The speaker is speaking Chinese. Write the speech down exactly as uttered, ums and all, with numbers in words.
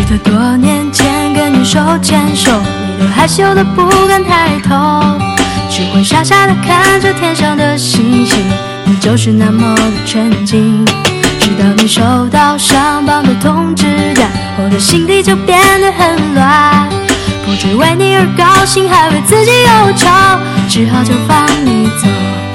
得多年前跟你手牵手，你都害羞的不敢抬头，只会傻傻的看着天上的星星，你就是那么的纯净。直到你收到上榜的通知单，我的心底就变得很乱，不知为你而高兴，还为自己忧愁，只好就放你走。